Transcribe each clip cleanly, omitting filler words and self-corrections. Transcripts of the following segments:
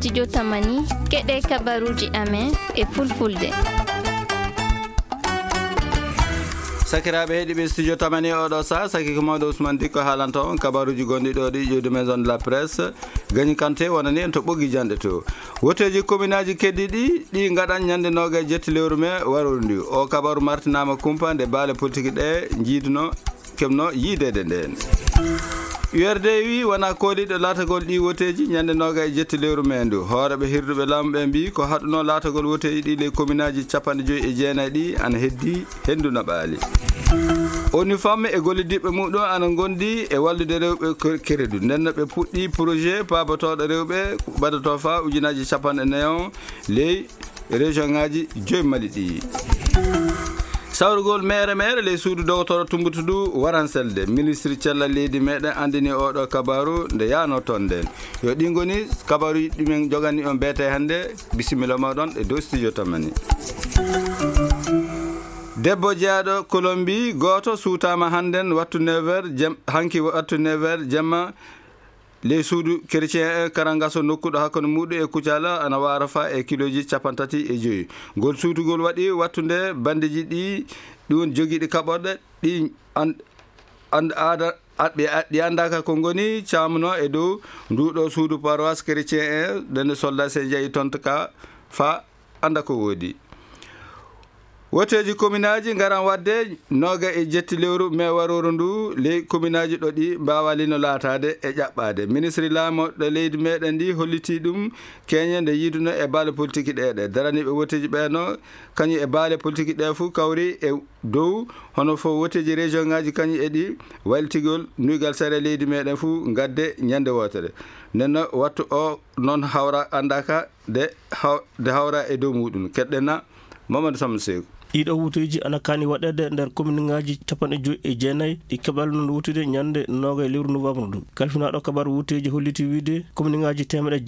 studio Tamani keɗe kabaruji amen e fulfulde. sakiraɓe heeɗiɓe studio Tamani oɗo sa saki ko mawɗo Ousmane Dikko haalanto on kabaruji gonɗi ɗo ɗi ƴewde maison de la presse Gagny Kanté wonani en to ɓoggi jande to woteji commune aji keddiɗi ɗi gaɗan ñande 27 lewru mai warori ndi o kabaru martinama kumpa nde baale politique ɗe jiiduno kemno yiidede nden URD wi wona kooliɗo laatagol ɗi woteji ñande 27 lewru mai ndu hooreɓe hirduɓe laamu ɓe mbi ko haɗuno laatagol woteji ɗi les commune aji 59 ɗi ana heddi hendu naɓaali ONU Femmes e gollidiɓe muɗum ana gondi e wallude rewɓe keredu nden ɓe puɗɗi projet pabotoɗo rewɓe baɗato fa ujunaji 49 ley région ngaji 5 Mali ɗi sawrugol mere les suudu dogotoro Tumbatudu waran selde ministre cellal leydi meɗen andini oɗo kabaru nde yano ton nden yo ɗi goni kabaru ɗumen jogani on beete hande bisimilla moɗon e dow studio Tamani. Debbo jeyaɗo Colombie goto suutama hannden wattu 9h hanki wattu 9h jemma les suudu chrétien karangaso nokkuɗo hakkude muɗum e Kucala ana wara fa e kiloji 35 ngol suutugol waɗi wattude bandiji ɗi ɗum jogiiɗi kaɓorɗe ɗi ɗi andaka ko goni camno e dow nduɗo suudu paroisse chrétien ɗenne soldat se jeeyi toon ka fa anda ko woodi woteji commune aji garan wadde 27 lewru mai waroro ndu ley commune aji ɗo ɗi mbawa lino laatade e ƴaɓɓade ministre laamoɗo leydi meɗen ndi holliti ɗum keñe nde yiiduno e baale politique ɗe daraniɓe woteji ɓeeno kañum e baale politique ɗe fo kawri e dow hono fo woteji région ngaji kañum e ɗi waltigol nuygal sere leydi meɗen fo gadde ñande wotere nenno wattu o noon hawra andaka de hawra e dow muɗum keɗɗenna Mamadou Samba Seko ɗiɗo wutoji ana kani waɗede nder commune ngaji 59 ɗi keɓal non wutude ñande 9 lewru novembre ndu kalfinaɗo kabaru wuteji holliti wiide commune ngaji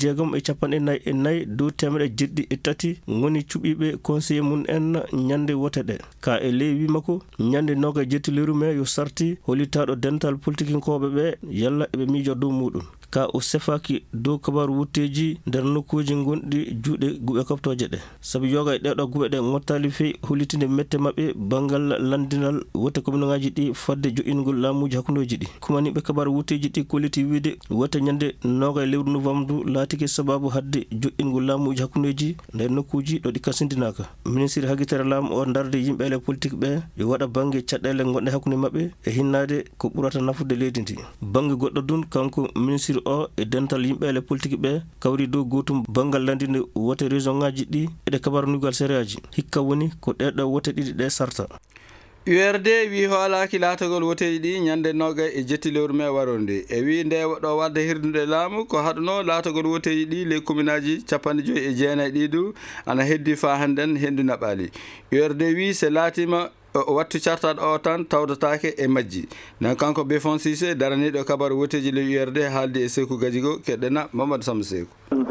644 dow 103 goni cuɓiɓe conseiller mum en ñande wote ɗe ka e ley wimako ñande 27 lewru mai yo sarti hollitaɗo dental politique koɓe ɓe yalla eɓe miijo dow muɗum ka o sefaki dow kabaru wutteji nder nokkuji gonɗi juuɗe guɓe kaptoje ɗe saabu yoga e ɗeɗo guɓe ɗe gottali fewi hollitinde mette mabɓe banggal landinal wote commune ngaji ɗi fadde joƴingol laamuji hakkudeji ɗi kumaniɓe kabaru wutteji ɗi kolliti wiide wote ñande 9 lewru novembre du laatiki sababu hadde joƴingol laamuji hakkudeji nder nokkuji ɗo ɗi kasindinaka ministre haguitere laamu o darde yimɓele politique ɓe yo waɗa banggue caɗele gonɗe hakkude mabɓe e hinnade ko ɓurata nafude leydi ndi banggue goɗɗo dun kanko ministre o e dental yimɓele politique ɓe kawri dow gotum bangal landinde wote région ngaji ɗi eɗe kabarunugal séréaji hikka woni ko ɗeɗo wote ɗiɗi ɗe sarta URD wi hoolaki laatagol woteji ɗi ñande 27 lewru mai waronde e wi nde ɗo wadde hirdude laamu ko haɗuno laatagol woteji ɗi les commune aji 59 ɗi du ana heddi fa hannden hendu naɓali URD wi se laatima wattu cartaɗo o tan tawdatake e majji nan kanko Befon Cissé daraniɗo kabaru woteji le URD haaldi e Sékou Gadjigo keɗɗena Mamadou Samba Sékou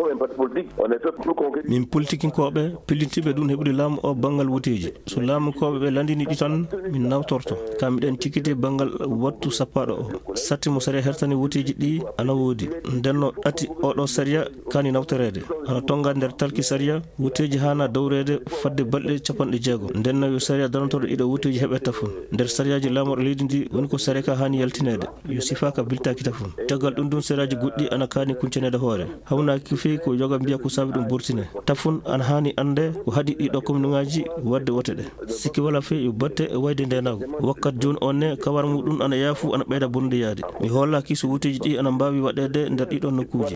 min politikinkoɓe pellintiɓe ɗum heɓude laamu o banggal woteji so laamukoɓe ɓe landini ɗi tan min nawtorto ka miɗen cikkide banggal wattu sappaɗo o satti mo saria hertani woteji ɗi ana woodi ndenno ɗati oɗo saria kani nawtorede ana tonga nder talki saria woteji hana dawrede fadde balɗe 60 ndenno yo saria daranotoɗo ɗiɗo woteji heɓe tafon nder sariyaji laamoɗo leydi ndi woni ko saria ka hani yaltinede yo sifaka biltaki tafon caggal ɗum sariyaji goɗɗi ana kani kuncanede hoore hawnaki fewi ko yoga mbiya ko saabi ɗum burtine tafon ana hani ande ko haadi ɗiɗo commune ngaji wadde wote ɗe sikki wala fewi yo batte e wayde ndenago wakkat joni onne kawar muɗum ana yaafu ana ɓeyda bonde yaade mi hollaki so woteji ɗi ana mbawi waɗede nder ɗiɗon nokkuji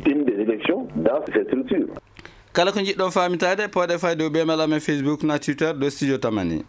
kala ko jiɗɗon famitade poɗe fayde o ɓemal amen Facebook na Twitter do studio Tamani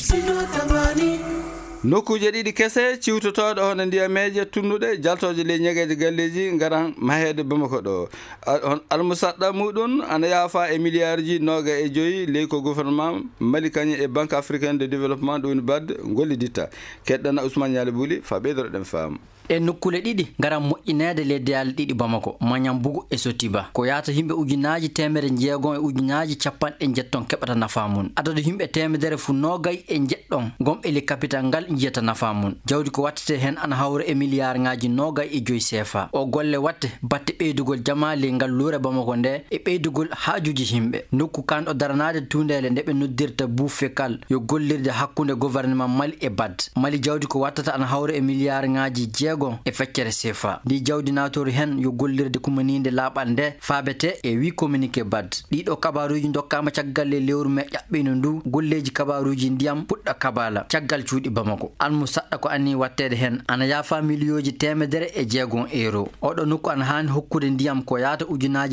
nokkuje ɗiɗi kese ciwtotoɗo hono ndiyameje tunnuɗe jaltoje ley ñegueje galleji garan mahede Bamako ɗo almusaɗɗa muɗum ana yaafa e milliard ji 25 ley ko gouvernement Mali kañum e banque africaine de développement ɗo woni BAD golliditta keɗɗana Ousmane Niale Bouli fa ɓeydoroɗen faamu e nokkule ɗiɗi ngara moƴƴinede leddeyal ɗiɗi Bamako Magnam Bougou e Sotiba ko yaata himɓe ujunaji 600 e ujunaji 70 keɓata nafa mun adadu himɓe 190 gomɓe le capital ngal jiyata nafa mun jawdi ko wattete hen ana hawra e milliard ngaji 25 CFA o golle watte batte ɓeydugol jamali ngal luure Bamako nde e ɓeydugol haajuji himɓe nokku kanɗo daranade tundele nde ɓe noddirta boufekal yo gollirde hakkunde gouvernement Mali e BAD Mali jawdi ko wattata ana hawra e milliard ngaji 6 e feccere CFA ndi jawdi natori hen yo gollirde kumaninde laaɓal nde faabete e wi communiqué BAD ɗiɗo kabaruji dokkama caggal le lewru me ƴaɓɓino ndu golleji kabaruji ndiyam puɗɗa kabala caggal cuuɗi Bamako almu saɗɗa ko anni wattede hen ana yaafa milioji 600 euro oɗo nokku ana hani hokkude ndiyam ko yaata ujunaji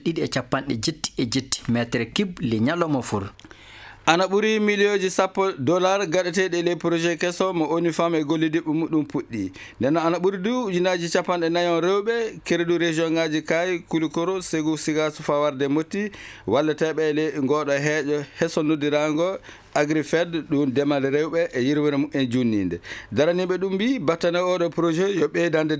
270 mètre cube le ñalawma fur ana ɓuri milioji $10 gaɗeteɗe les projet kesso mo ONU Femme e gollidiɓe muɗum puɗɗi nden ana ɓuri du ujunaji 40 rewɓe keredu région ngaji Kayi Kulikoro Ségou Sigassou Fawarde Motti walleteɓe le ngoɗo heeƴo hesso noddirago agrifed ɗum demal rewɓe e yirwere e junnide daraniɓe ɗum mbi battane oɗo projet yo ɓeydande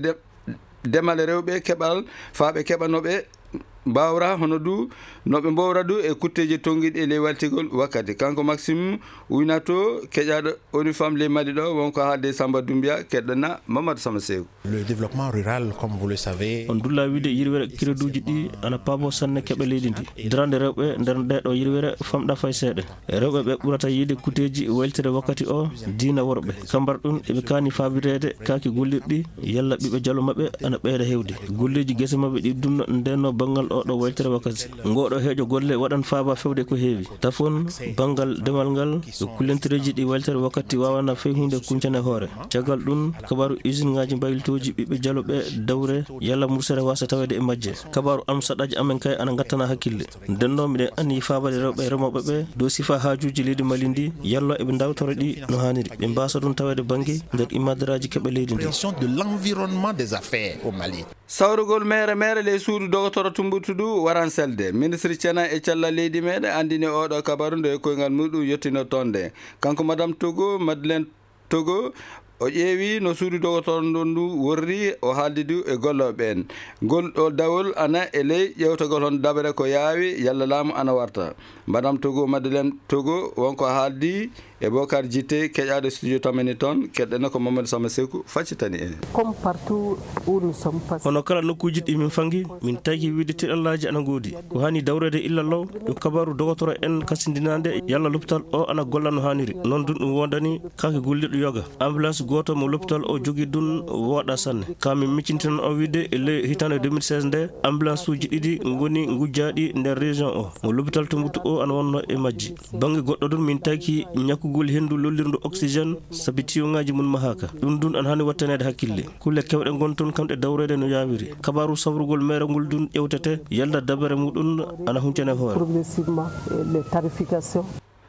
demal rewɓe keɓal faaɓe keɓanoɓe mbawra hono du noɓe mbowra du e kutteji tonguiɗi e ley waltigol wakkati kanko Maxime Ouinato keƴaɗo ONU Femme le Mali ɗo wonko haalde Samba Doumbia keɗɗana Mamadou Sama Sekou. Le développement rural comme vous le savez on dulla wiide yirwere kireduji ɗi ana paabo sanne keɓe leydi ndi darande rewɓe nder ɗeɗo yirwere famɗa fay seeɗa rewɓe ɓe ɓurata yiide kutteji weltere wakkati o diina worɓe kambar ɗum eɓe kaani fabirede kaaki gollirɗi yalla ɓiɓe jalo mabɓe ana ɓeyda hewde golleji guese mabɓe ɗi dunno ndenno bangal oɗo weltere wakkati ngoɗo heeƴo golle waɗan faaba fewde ko heewi tafon bangal demal ngal e kullentereji ɗi weltere wakkati wawana fey hunde kuncane hoore caggal ɗum kabaru usine ngaji mbaylitoji ɓiɓɓe jaloɓe dawre yalla mursere wasa tawede e majje kabaru amsaɗaji amen kay ana gattana hakkille ndenno miɗen anni faabade rewɓe remoɓe ɓe dow sifa haajuji leydi Mali ndi yallo eɓe dawtora ɗi no haniri ɓe mbasa ɗum tawede banggue nder immandiraji keɓe leydi ndi de l'environnement des affaires au Mali sawrugol mere ley suudu dogotoro Tumbutudu waran selde ministre Thiana e cellal leydi meɗe andini oɗo kabaru nde koyngal muɗum yettino tonde kanko madame Togo Madeleine Togo o ƴeewi no suudu dogotoro ndu worri o haaldi du e golloɓe en gol ɗo dawol ana e ley ƴewtogol hon dabere ko yaawi yalla laamu ana warta madame Togo Madeleine Togo wonko haaldi e Bocar Djité keƴaɗo studio tamani toon keɗɗeno ko Mamadou Sama Sekou faccitani en comme partout où nous sommes passés hono kala nokkuji ɗi min fangi min tagi wiide tiɗallaji ana goodi ko hani dawrede illallah yo kabaru dogotoro en kasindinande yalla l'hôpital o ana golla no haniri noon dun ɗum wondani kake golliɗo yoga ambulance goto mo l'hôpital o jogui dun woɗa sanne kamin miccintinon o wiide e ley hitande 2016 nde ambulance uji ɗiɗi goni gujjaɗi nder région o mo l'hôpital Tombouctou o ana wonno e majji banggue goɗɗo dun min taki ñakkugol hendu lollirdu oxygéne sabi tiyongaji mun mahaka ɗum dun ana hani wattanede hakkille kulle kewɗe gonton kamɗe dawrede no yawiri kabaru sawrugol mere ngol dun ƴewtete yalda dabere muɗum ana huncane hoore progressivement les tarifications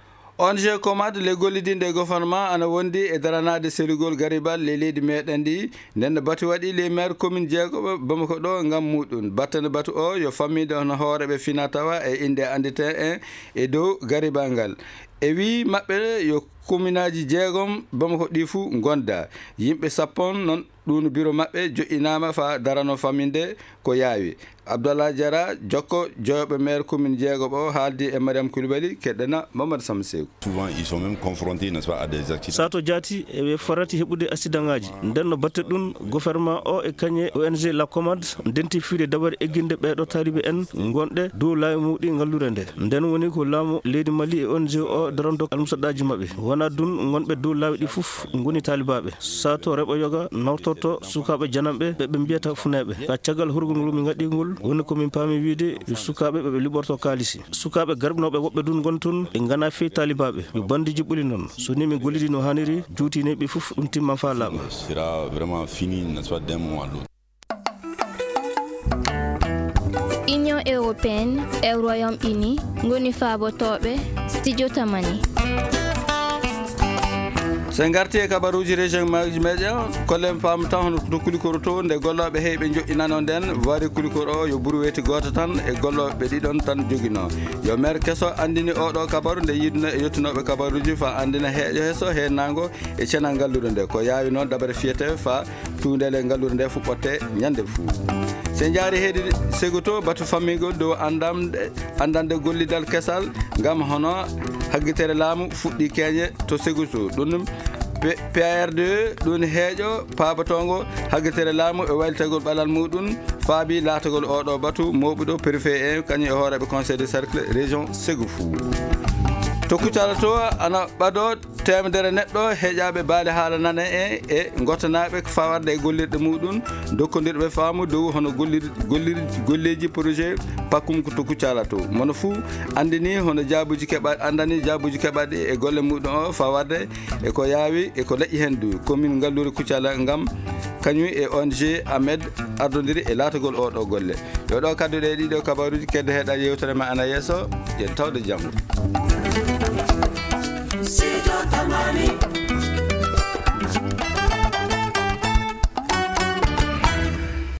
ONG Comad le gollidinde gouvernement ana wondi e daranade serugol garibal le leydi meɗen ɗi nden batu waɗi les maire commune jeegoɓe Bamako ɗo ngam muɗum battane batu o yo fammide hono hooreɓe fina tawa e inde andite en e dow garibal ngal e wi maɓɓe yo commune aji jeegom Bamako ɗi fuu gonda yimɓe 10 noon ɗum bureau maɓɓe joƴinama fa darano famminde ko yaawi Abdallah Diara jokko joyoɓe maire commune jeegoɓe o haaldi e Mariam Koulibaly keɗɗana Mamadou Sama Sekou. Souvent ils sont même confrontés n'est-ce pas à des accidents. Sato jati e farati heɓude accident ngaji ndenno batte ɗum gouvernement o e kañe ONG La Comade denti fiide dabare egginde ɓeɗo tariɓe en gonɗe dow laamu muɗi ngallure nde nden woni ko laamu leydi Mali e ONG o daranto almusaɗaji mabɓe wona dun gonɓe dow laawi ɗi foof goni talibaɓe sato reɓo yoga nawtorto sukaɓe janamɓe ɓeɓe mbiyata funeɓe ka caggal hurgol ngol min gaɗigol woni komin paami wiide sukaɓe ɓeɓe liɓorto kalisi sukaɓe garɓinoɓe woɓɓe dun gonton ɓe gana fe talibaɓe yo bandiji ɓuuri noon so ni min gollidi no haniri juutineɓe foof ɗum timman fa laaɓa sera vraiment fini n'est-ce pas d'un moment à l'autre. Union européenne e Royaume-Uni ngoni faabotoɓe studio tamani sen garti e kabaruji région maji meɗen kollen pam tan hono to kulikoro to nde golloɓe heeɓe joƴƴinano nden wari kulikoro o yo ɓuuri weeti goto tan e golloɓe ɗiɗon tan joguino yo maire kesso andini oɗo kabaru nde yidno e yettinoɓe kabaruji fa andina heeƴo hesso hennago e cenal ngallude nde ko yaawi noon dabare fiyete fa tundele ngallude nde fuɓɓotte ñande fuu sen jaari heedi sego to batu fammigol dow andande gollidal kesal gam hono haggitere laamu fuɗɗi keñe to sego to ɗum PRD ɗum heeƴo pabatongo haggitere laamu e waylitegol ɓalal muɗum faabi laatagol oɗo batu mawɓuɗo préfet en kañum e hooreɓe conseil de cercle région Ségou fou to kuccala to ana ɓaɗo temedere neɗɗo heeƴaɓe baali haala nane e gottanaɓe fawarde e gollirɗe muɗum dokkodirɓe faamu dow hono golleji projet pakkum to kuccala to mono fou andini hono jaabuji andani jaabuji keɓaɗi e golle muɗum o fawarde e ko yaawi e ko leƴƴi hen du commune ngalluri kuccala gam kañum e ONG Ahmed ardodiri e laatagol oɗo golle yo ɗo kadduɗe ɗiɗo kabaruji kedde heeɗa yewtere ma ana yesso yen tawde janggo Studio Tamani